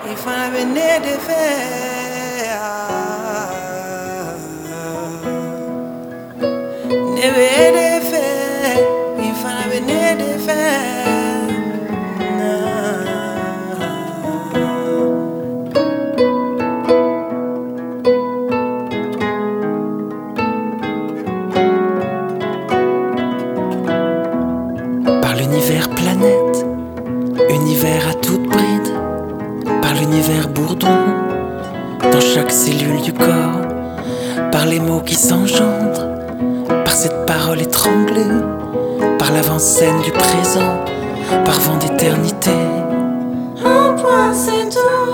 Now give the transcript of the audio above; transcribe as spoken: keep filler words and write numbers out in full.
il fallait venir de faire. Never de faire, il fallait venir de faire. Par l'univers planète, univers à toute bride, par l'univers bourdon, dans chaque cellule du corps, par les mots qui s'engendrent, par cette parole étranglée, par l'avant-scène du présent, par vent d'éternité. Un point c'est tout.